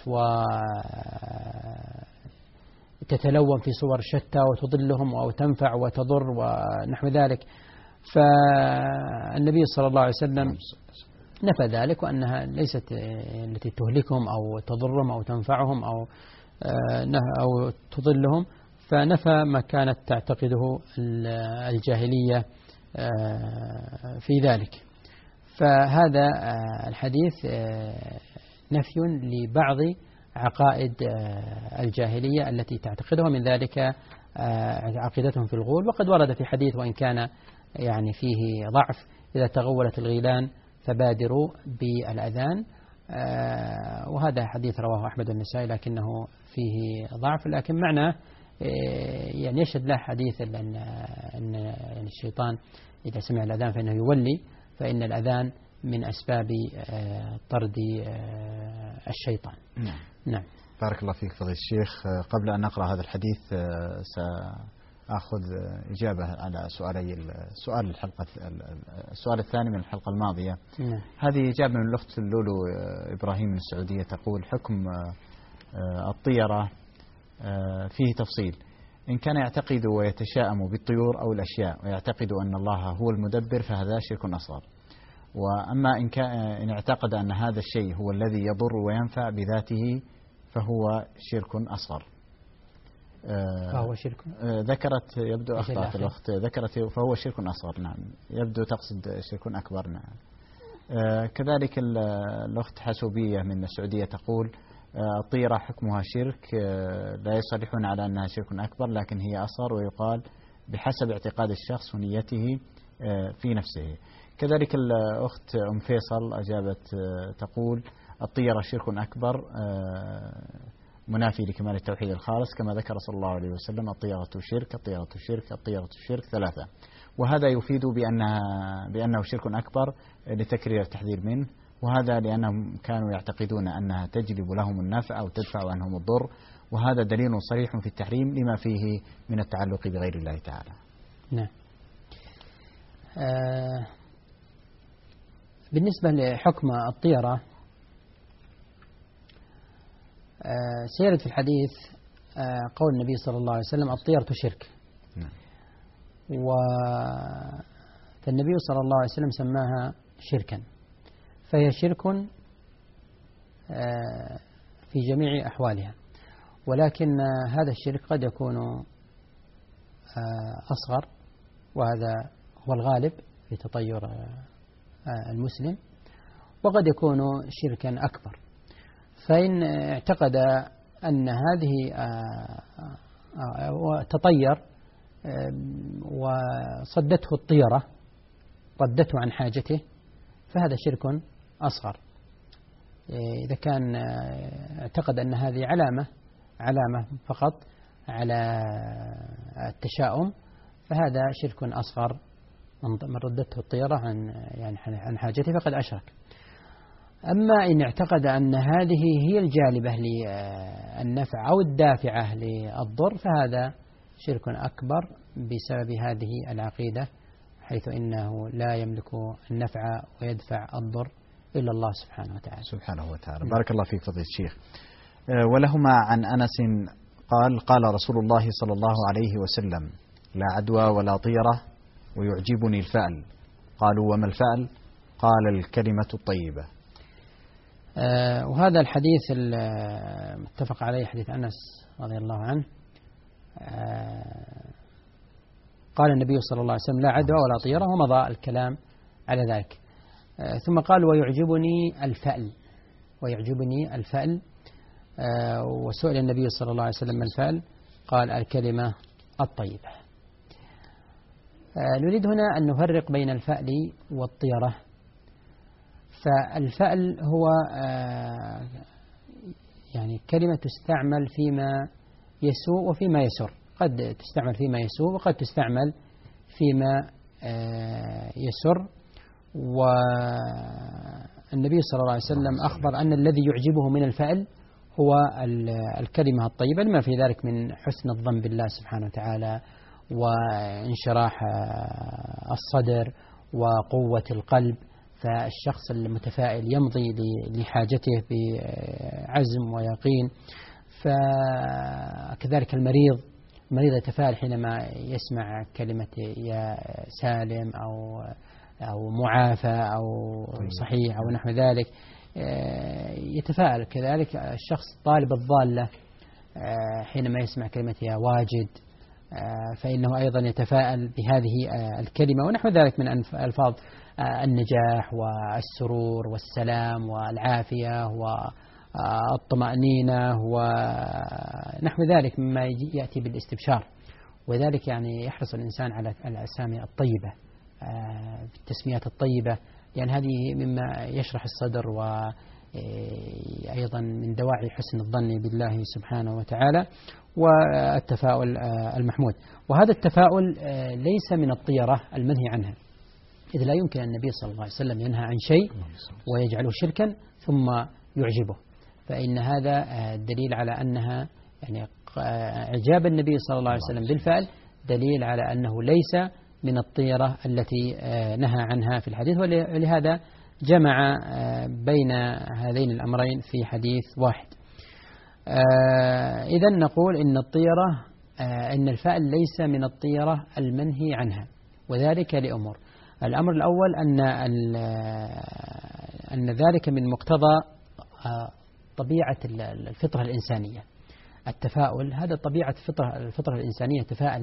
[SPEAKER 1] وتتلون في صور شتى وتضلهم أو تنفع وتضر ونحو ذلك. فالنبي صلى الله عليه وسلم نفى ذلك، وأنها ليست التي تهلكهم أو تضرهم أو تنفعهم أو تضلهم، فنفى ما كانت تعتقده الجاهلية في ذلك. فهذا الحديث نفي لبعض عقائد الجاهلية التي تعتقدها، من ذلك عقيدتهم في الغول. وقد ورد في حديث وإن كان يعني فيه ضعف: إذا تغولت الغيلان فبادروا بالأذان. وهذا حديث رواه أحمد والنسائي لكنه فيه ضعف، لكن معناه يعني يشهد له حديث أن الشيطان إذا سمع الأذان فإنه يولي، فإن الأذان من أسباب طرد الشيطان. نعم.
[SPEAKER 2] بارك الله فيك فضيلة الشيخ. قبل أن نقرأ هذا الحديث سأخذ إجابة على السؤال الثاني من الحلقة الماضية.
[SPEAKER 1] نعم.
[SPEAKER 2] هذه إجابة من الأخت لولو إبراهيم من السعودية، تقول: حكم الطيرة فيه تفصيل. إن كان يعتقد ويتشاءم بالطيور أو الأشياء ويعتقد أن الله هو المدبر فهذا شرك أصغر، وأما إن اعتقد أن هذا الشيء هو الذي يضر وينفع بذاته فهو شرك أصغر.
[SPEAKER 1] فهو شرك.
[SPEAKER 2] ذكرت، يبدو أخطأت الأخت، ذكرت فهو شرك أصغر. نعم، يبدو تقصد شرك أكبر. نعم. كذلك الأخت حسوبية من السعودية تقول: الطيرة حكمها شرك، لا يصرحون على أنها شرك أكبر لكن هي أصغر، ويقال بحسب اعتقاد الشخص ونيته في نفسه. كذلك الأخت أم فيصل أجابت تقول: الطيرة شرك أكبر منافي لكمال التوحيد الخالص، كما ذكر صلى الله عليه وسلم: الطيرة شرك، الطيرة شرك، الطيرة شرك 3. وهذا يفيد بأنه شرك أكبر لتكرير التحذير منه، وهذا لأنهم كانوا يعتقدون أنها تجلب لهم النفع أو تدفع عنهم الضر، وهذا دليل صريح في التحريم لما فيه من التعلق بغير الله تعالى.
[SPEAKER 1] نعم. بالنسبة لحكم الطيرة، سيرد في الحديث قول النبي صلى الله عليه وسلم: الطيرة شرك.
[SPEAKER 2] نعم.
[SPEAKER 1] فالنبي صلى الله عليه وسلم سماها شركا، فهي شرك في جميع أحوالها، ولكن هذا الشرك قد يكون أصغر، وهذا هو الغالب في تطير المسلم، وقد يكون شركا أكبر. فإن اعتقد أن هذه تطير وصدته الطيرة، ردته عن حاجته، فهذا شرك أصغر. إذا كان اعتقد أن هذه علامة فقط على التشاؤم، فهذا شرك أصغر من ردته الطيرة عن حاجته، فقد أشرك. أما إن اعتقد أن هذه هي الجالبة للنفع أو الدافعة للضر، فهذا شرك أكبر بسبب هذه العقيدة، حيث إنه لا يملك النفع ويدفع الضر إلا الله سبحانه وتعالى.
[SPEAKER 2] سبحانه وتعالى. بارك الله فيك فضيلة الشيخ. ولهما عن أنس قال رسول الله صلى الله عليه وسلم: لا عدوى ولا طيرة ويعجبني الفأل. قالوا: وما الفأل؟ قال: الكلمة الطيبة.
[SPEAKER 1] وهذا الحديث المتفق عليه، حديث أنس رضي الله عنه، قال النبي صلى الله عليه وسلم: لا عدوى ولا طيرة، ومضى الكلام على ذلك. ثم قال: ويعجبني الفأل. ويعجبني الفأل. وسئل النبي صلى الله عليه وسلم: ما الفأل؟ قال: الكلمة الطيبة. نريد هنا أن نفرق بين الفأل والطيرة. فالفأل هو يعني كلمة تستعمل فيما يسوء وفيما يسر، قد تستعمل فيما يسوء وقد تستعمل فيما يسر. والنبي صلى الله عليه وسلم أخبر أن الذي يعجبه من الفأل هو الكلمة الطيبة، لما في ذلك من حسن الظن بالله سبحانه وتعالى، وانشراح الصدر، وقوة القلب. فالشخص المتفائل يمضي لحاجته بعزم ويقين. فكذلك المريض يتفائل حينما يسمع كلمة يا سالم أو معافى أو صحيح أو نحو ذلك، يتفائل. كذلك الشخص طالب الضالة حينما يسمع كلمة يا واجد، فإنه أيضا يتفائل بهذه الكلمة، ونحو ذلك من ألفاظ النجاح والسرور والسلام والعافية والطمأنينة ونحو ذلك مما يأتي بالاستبشار. وذلك يعني يحرص الإنسان على الأسامي الطيبة، بالتسميات الطيبة، لأن هذه مما يشرح الصدر، وأيضا من دواعي حسن الظن بالله سبحانه وتعالى، والتفاؤل المحمود. وهذا التفاؤل ليس من الطيرة المنهي عنها، إذ لا يمكن النبي صلى الله عليه وسلم ينهى عن شيء ويجعله شركا ثم يعجبه، فإن هذا دليل على أنها يعني إعجاب النبي صلى الله عليه وسلم بالفعل دليل على أنه ليس من الطيرة التي نهى عنها في الحديث. ولهذا جمع بين هذين الأمرين في حديث واحد. إذن نقول إن الطيرة إن الفأل ليس من الطيرة المنهي عنها، وذلك لأمور. الأمر الأول أن ذلك من مقتضى طبيعة الفطرة الإنسانية. التفاؤل هذا طبيعة الفطرة الإنسانية، تفاءل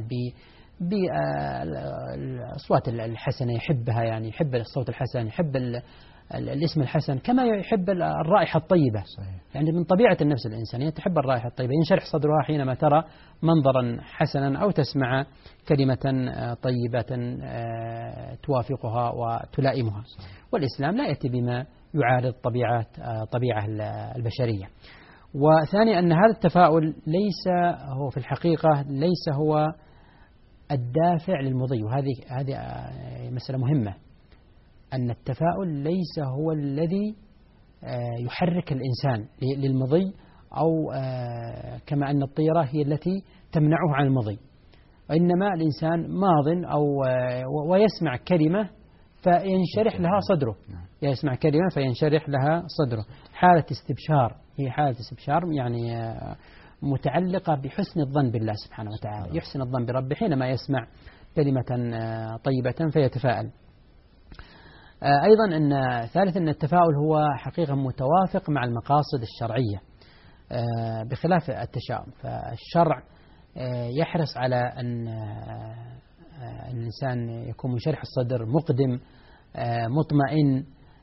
[SPEAKER 1] بالأصوات الحسنة، يحبها، يعني يحب الصوت الحسن، يحب الاسم الحسن، كما يحب الرائحة الطيبة. صحيح. يعني من طبيعة النفس الإنسانية تحب الرائحة الطيبة، ينشرح صدرها حينما ترى منظرا حسنا أو تسمع كلمة طيبة توافقها وتلائمها. صحيح. والإسلام لا يأتي بما يعارض طبيعة البشرية. وثاني أن هذا التفاؤل ليس هو في الحقيقة ليس هو الدافع للمضي، وهذه مسألة مهمة، أن التفاؤل ليس هو الذي يحرك الإنسان للمضي، أو كما أن الطيرة هي التي تمنعه عن المضي، وإنما الإنسان ماض ويسمع كلمة فينشرح لها صدره، يسمع كلمة فينشرح لها صدره. حالة استبشار، هي حالة استبشار يعني متعلقة بحسن الظن بالله سبحانه وتعالى، يحسن الظن بربه حينما يسمع كلمة طيبة فيتفاءل. أيضا أن ثالثا أن التفاؤل هو حقيقة متوافق مع المقاصد الشرعية بخلاف التشاؤم. فالشرع يحرص على أن الإنسان يكون منشرح الصدر، مقدم، مطمئن،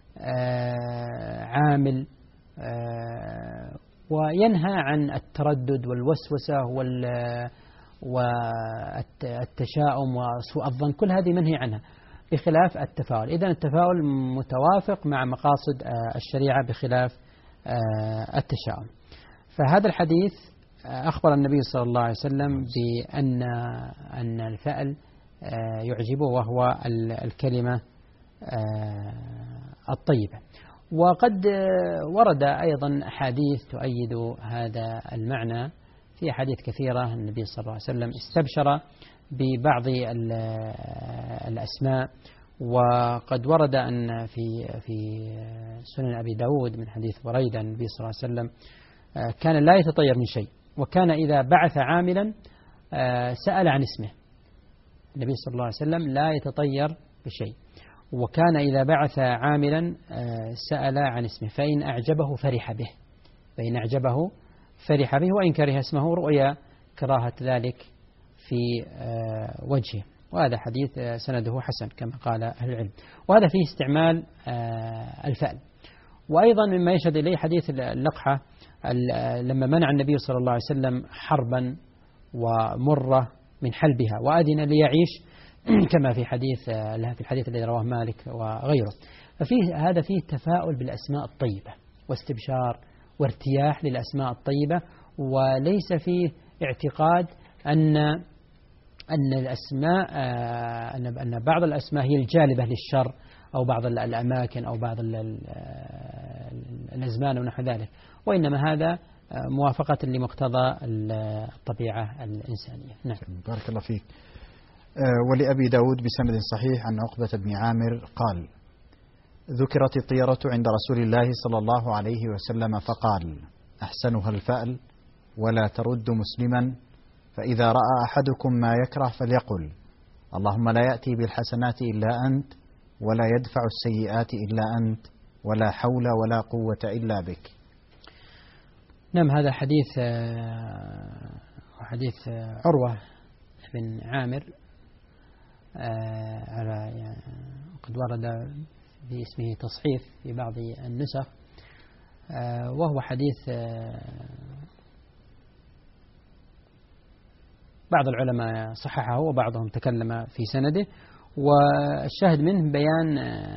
[SPEAKER 1] عامل، وينهى عن التردد والوسوسة والتشاؤم وسوء الظن، كل هذه منهي عنها بخلاف التفاؤل. إذن التفاؤل متوافق مع مقاصد الشريعة بخلاف التشاؤم. فهذا الحديث أخبر النبي صلى الله عليه وسلم بأن الفأل يعجبه، وهو الكلمة الطيبة. وقد ورد أيضا أحاديث تؤيد هذا المعنى، في أحاديث كثيرة النبي صلى الله عليه وسلم استبشر ببعض الأسماء. وقد ورد أن في سنن أبي داود من حديث بريدة النبي صلى الله عليه وسلم كان لا يتطير من شيء، وكان إذا بعث عاملا سأل عن اسمه. النبي صلى الله عليه وسلم لا يتطير بشيء، وكان إذا بعث عاملا سأل عن اسمه، فإن أعجبه فرح به، وإن كره اسمه رؤيا كراهة ذلك في وجهه. وهذا حديث سنده حسن كما قال أهل العلم. وهذا فيه استعمال الفأل. وأيضا مما يشهد إليه حديث اللقحة، لما منع النبي صلى الله عليه وسلم حربا ومرة من حلبها وأذن ليعيش، كما في الحديث الذي رواه مالك وغيره. هذا فيه تفاؤل بالأسماء الطيبة واستبشار وارتياح للأسماء الطيبة، وليس فيه اعتقاد أن الأسماء أن بعض الأسماء هي الجالبة للشر، أو بعض الأماكن، أو بعض الأزمان ونحو ذلك، وإنما هذا موافقة لمقتضى الطبيعة الإنسانية. نعم.
[SPEAKER 2] بارك الله فيك. ولأبي داود بسند صحيح عن عقبة بن عامر قال: ذكرت الطيرة عند رسول الله صلى الله عليه وسلم فقال: أحسنها الفأل ولا ترد مسلما، فإذا رأى أحدكم ما يكره فليقل: اللهم لا يأتي بالحسنات إلا أنت، ولا يدفع السيئات إلا أنت، ولا حول ولا قوة إلا بك.
[SPEAKER 1] نعم. هذا حديث عروة بن عامر، قد ورد في اسمه تصحيف في بعض النسخ، وهو حديث بعض العلماء صححه وبعضهم تكلم في سنده. والشاهد منه بيان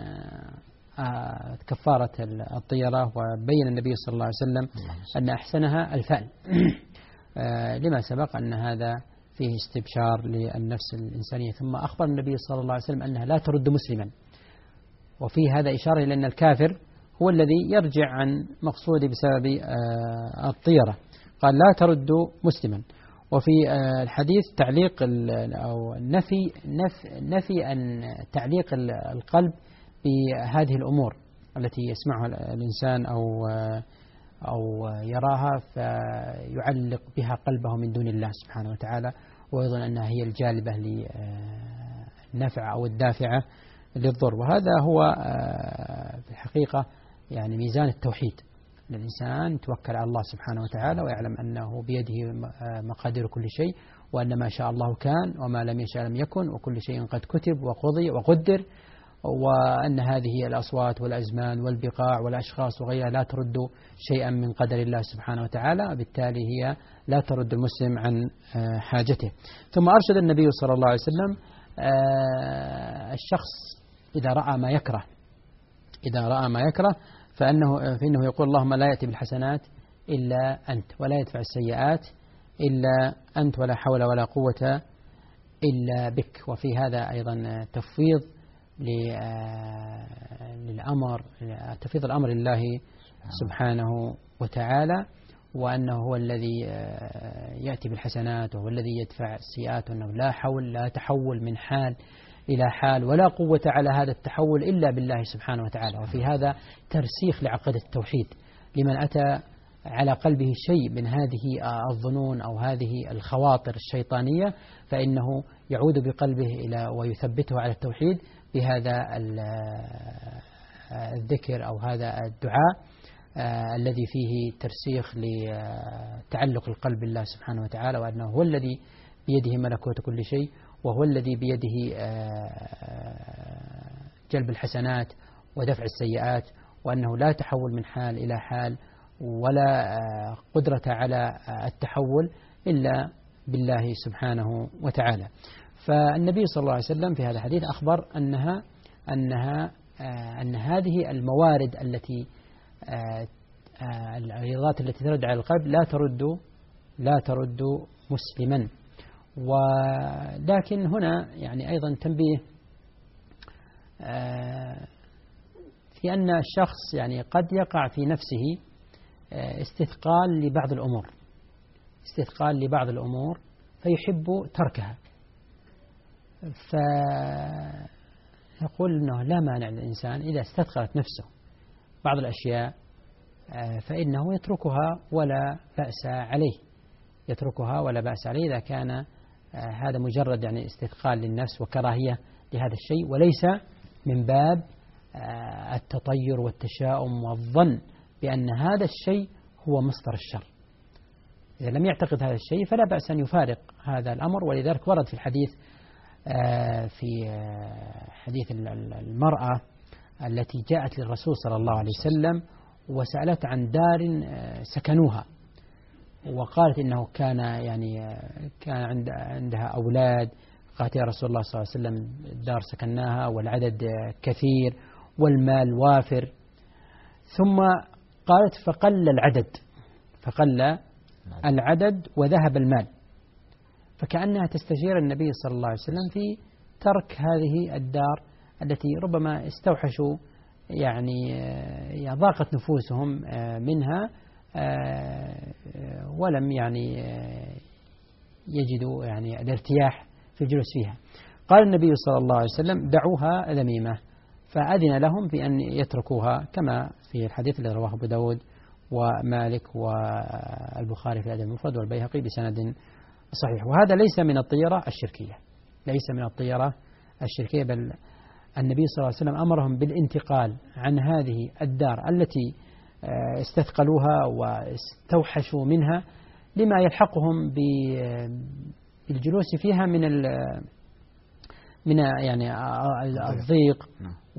[SPEAKER 1] كفارة الطيرة، وبين النبي صلى الله عليه وسلم أن أحسنها الفأل لما سبق أن هذا فيه استبشار للنفس الإنسانية. ثم أخبر النبي صلى الله عليه وسلم أنها لا ترد مسلما، وفي هذا إشارة إلى أن الكافر هو الذي يرجع عن مقصوده بسبب الطيرة، قال لا ترد مسلما. وفي الحديث تعليق أو نفي أن تعليق القلب بهذه الأمور التي يسمعها الإنسان أو يراها فيعلق بها قلبه من دون الله سبحانه وتعالى، ويظن أنها هي الجالبة للنفع أو الدافعة للضر. وهذا هو في الحقيقة يعني ميزان التوحيد، الإنسان يتوكل على الله سبحانه وتعالى، ويعلم أنه بيده مقادير كل شيء، وأن ما شاء الله كان وما لم يشاء لم يكن، وكل شيء قد كتب وقضي وقدر، وأن هذه الأصوات والأزمان والبقاع والأشخاص وغيرها لا ترد شيئا من قدر الله سبحانه وتعالى، وبالتالي هي لا ترد المسلم عن حاجته. ثم أرشد النبي صلى الله عليه وسلم الشخص إذا رأى ما يكره فإنه يقول: اللهم لا يأتي بالحسنات إلا أنت، ولا يدفع السيئات إلا أنت، ولا حول ولا قوة إلا بك. وفي هذا أيضا تفويض تفويض الأمر لله سبحانه وتعالى، وأنه هو الذي يأتي بالحسنات، وهو الذي يدفع السيئات، وأنه لا تحول من حال إلى حال، ولا قوة على هذا التحول إلا بالله سبحانه وتعالى. وفي هذا ترسيخ لعقيدة التوحيد لمن أتى على قلبه شيء من هذه الظنون أو هذه الخواطر الشيطانية، فإنه يعود بقلبه ويثبته على التوحيد بهذا الذكر أو هذا الدعاء الذي فيه ترسيخ لتعلق القلب بالله سبحانه وتعالى، وأنه هو الذي بيده ملكوت كل شيء، وهو الذي بيده جلب الحسنات ودفع السيئات، وأنه لا تحول من حال إلى حال ولا قدرة على التحول إلا بالله سبحانه وتعالى. فالنبي صلى الله عليه وسلم في هذا الحديث أخبر أن هذه الموارد التي العظات التي ترد على القلب لا ترد مسلما. ولكن هنا يعني أيضا تنبيه في أن الشخص يعني قد يقع في نفسه استثقال لبعض الأمور فيحب تركها، فيقول أنه لا مانع للإنسان إذا استثقلت نفسه بعض الأشياء فإنه يتركها ولا بأس عليه إذا كان هذا مجرد يعني استثقال للنفس وكراهية لهذا الشيء، وليس من باب التطير والتشاؤم والظن بأن هذا الشيء هو مصدر الشر. إذا لم يعتقد هذا الشيء فلا بأس أن يفارق هذا الأمر. ولذلك ورد في الحديث حديث المرأة التي جاءت للرسول صلى الله عليه وسلم وسألت عن دار سكنوها، وقالت إنه كان عندها أولاد. قالت يا رسول الله صلى الله عليه وسلم الدار سكناها والعدد كثير والمال وافر. ثم قالت فقل العدد وذهب المال، فكأنها تستشير النبي صلى الله عليه وسلم في ترك هذه الدار التي ربما استوحشوا يعني ضاقت نفوسهم منها ولم يعني يجدوا يعني الارتياح في الجلوس فيها. قال النبي صلى الله عليه وسلم دعوها ذميمة، فأذن لهم في أن يتركوها كما في الحديث الذي رواه أبو داود ومالك والبخاري في الأدب المفرد والبيهقي بسند صحيح. وهذا ليس من الطيرة الشركية، بل النبي صلى الله عليه وسلم أمرهم بالانتقال عن هذه الدار التي استثقلوها واستوحشوا منها لما يلحقهم بالجلوس فيها من يعني الضيق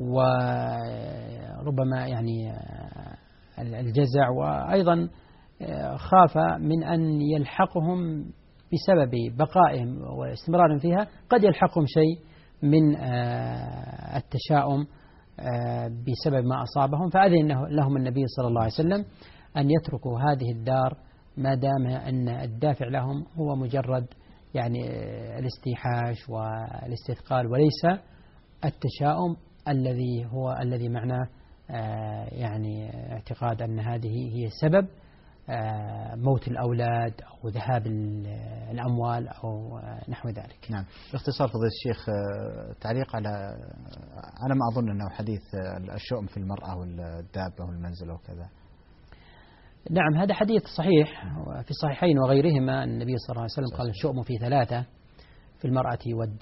[SPEAKER 1] وربما يعني الجزع، وأيضا خاف من أن يلحقهم بسبب بقائهم واستمرارهم فيها قد يلحقهم شيء من التشاؤم بسبب ما أصابهم، فأذن لهم النبي صلى الله عليه وسلم أن يتركوا هذه الدار ما دام أن الدافع لهم هو مجرد يعني الاستيحاش والاستثقال وليس التشاؤم الذي معناه يعني اعتقاد أن هذه هي سبب موت الأولاد أو ذهاب الأموال أو نحو ذلك.
[SPEAKER 2] نعم. باختصار فضيلة الشيخ تعليق على ما أظن أنه حديث الشؤم في المرأة والدابة والمنزل وكذا.
[SPEAKER 1] نعم هذا حديث صحيح في الصحيحين وغيرهما. النبي صلى الله عليه وسلم قال الشؤم في ثلاثة: في المرأة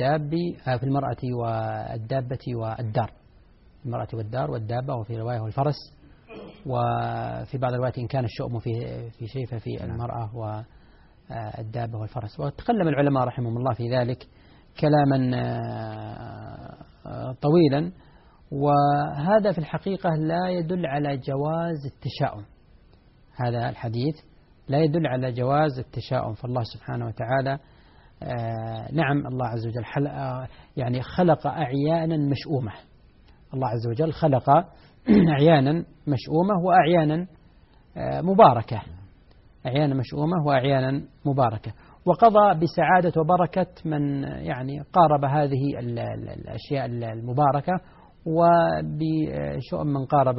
[SPEAKER 1] والدابة والدار. المرأة والدابة، وفي رواية والفرس، وفي بعض الروايات إن كان الشؤم في شيء ففي المرأة والدابة والفرس. وتكلم العلماء رحمهم الله في ذلك كلاما طويلا، وهذا في الحقيقة لا يدل على جواز التشاؤم. هذا الحديث لا يدل على جواز التشاؤم، فالله سبحانه وتعالى نعم الله عز وجل خلق أعيانا مشؤومة. الله عز وجل خلق أعيانا مشؤومة وأعيانا مباركة، أعيانا مشؤومة وأعيانا مباركة، وقضى بسعادة وبركة من يعني قارب هذه الأشياء المباركة، وبشؤم من قارب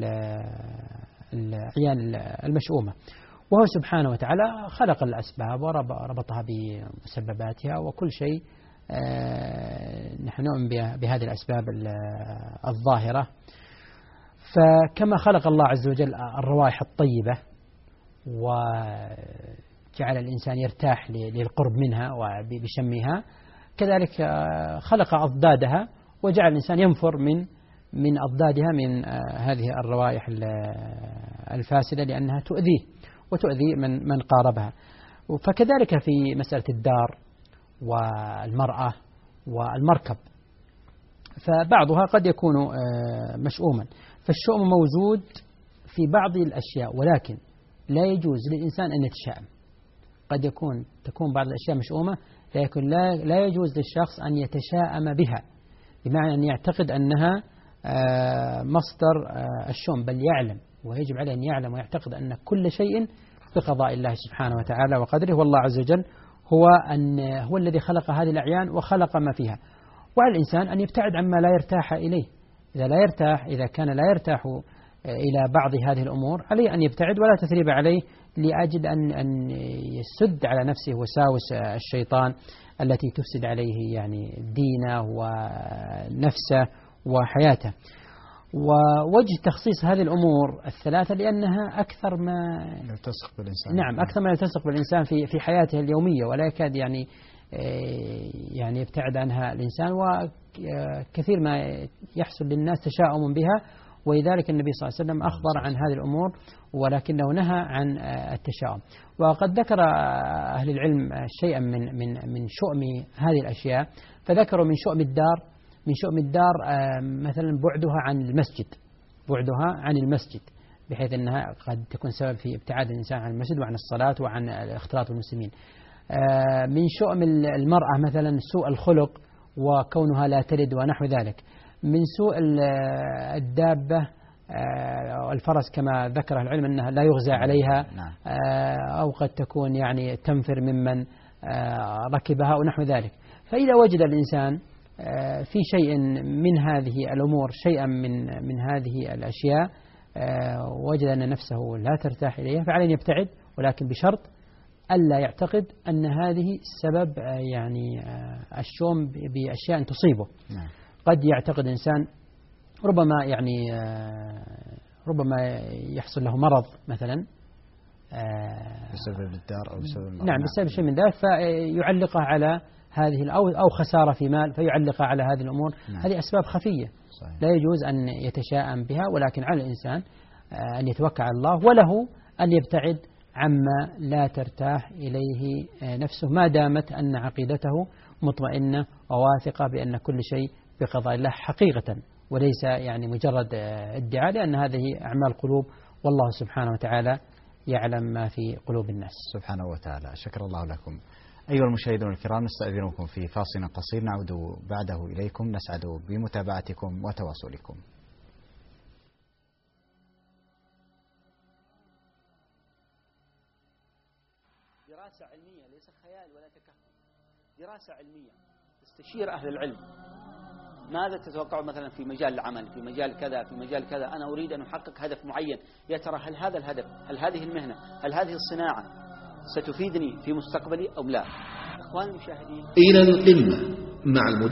[SPEAKER 1] الأعيان المشؤومة. وهو سبحانه وتعالى خلق الأسباب وربطها بمسبباتها، وكل شيء نحن نؤمن بهذه الأسباب الظاهرة. فكما خلق الله عز وجل الروائح الطيبة وجعل الإنسان يرتاح للقرب منها وبشمها، كذلك خلق أضدادها وجعل الإنسان ينفر من أضدادها، من هذه الروائح الفاسدة، لأنها تؤذيه وتؤذي من قاربها. فكذلك في مسألة الدار والمرأة والمركب، فبعضها قد يكون مشؤوما، فالشؤم موجود في بعض الأشياء، ولكن لا يجوز للإنسان أن يتشائم. قد تكون بعض الأشياء مشؤومة، لكن لا يجوز للشخص أن يتشائم بها، بمعنى أن يعتقد أنها مصدر الشؤم، بل يعلم، ويجب عليه أن يعلم ويعتقد أن كل شيء بقضاء الله سبحانه وتعالى وقدره، والله عز وجل هو الذي خلق هذه الأعيان وخلق ما فيها. وعلى الإنسان أن يبتعد عما لا يرتاح إليه. إذا كان لا يرتاح إلى بعض هذه الأمور، عليه أن يبتعد ولا تثريب عليه، لأجل أن يسد على نفسه وساوس الشيطان التي تفسد عليه يعني دينه ونفسه وحياته. ووجه تخصيص هذه الأمور الثلاثة لأنها أكثر ما
[SPEAKER 2] يلتصق بالإنسان.
[SPEAKER 1] نعم، أكثر ما يلتصق بالإنسان في حياته اليومية، ولا يكاد يعني يبتعد عنها الإنسان، وكثير ما يحصل للناس تشاؤم بها، ولذلك النبي صلى الله عليه وسلم أخبر عن هذه الأمور ولكنه نهى عن التشاؤم. وقد ذكر أهل العلم شيئا من شؤم هذه الأشياء، فذكروا من شؤم الدار مثلا بعدها عن المسجد، بحيث أنها قد تكون سبب في ابتعاد الإنسان عن المسجد وعن الصلاة وعن الاختلاط بالمسلمين. من شؤم المرأة مثلا سوء الخلق وكونها لا تلد ونحو ذلك. من سوء الدابة الفرس كما ذكر العلم أنها لا يغزى عليها، أو قد تكون يعني تنفر ممن ركبها ونحو ذلك. فإذا وجد الإنسان في شيء من هذه الأمور شيئا من هذه الأشياء، وجد أن نفسه لا ترتاح إليها، فعليه يبتعد، ولكن بشرط ألا يعتقد أن هذه سبب يعني الشؤم بأشياء تصيبه. قد يعتقد إنسان ربما يحصل له مرض مثلا
[SPEAKER 2] بسبب الدار أو بسبب المرض،
[SPEAKER 1] نعم بسبب شيء من ذلك، فيعلقها على هذه أو خسارة في مال فيعلقها على هذه الأمور. هذه أسباب خفية
[SPEAKER 2] صحيح.
[SPEAKER 1] لا يجوز أن يتشائم بها، ولكن على الإنسان أن يتوكل على الله، وله أن يبتعد عما لا ترتاح إليه نفسه، ما دامت أن عقيدته مطمئنة وواثقة بأن كل شيء بقضاء الله حقيقة، وليس يعني مجرد ادعاء، لأن هذه أعمال قلوب، والله سبحانه وتعالى يعلم ما في قلوب الناس
[SPEAKER 2] سبحانه وتعالى. شكر الله لكم. أيها المشاهدون الكرام، نستأذنكم في فاصل قصير، نعود بعده إليكم، نسعد بمتابعتكم وتواصلكم.
[SPEAKER 3] دراسة علمية، ليس خيال ولا تكهن، دراسة علمية تستشير أهل العلم. ماذا تتوقع مثلا في مجال العمل، في مجال كذا، في مجال كذا، أنا أريد أن أحقق هدف معين، يا ترى هل هذا الهدف، هل هذه المهنة، هل هذه الصناعة ستفيدني في مستقبلي أو لا؟ أخواني المشاهدين،
[SPEAKER 4] إلى القمة مع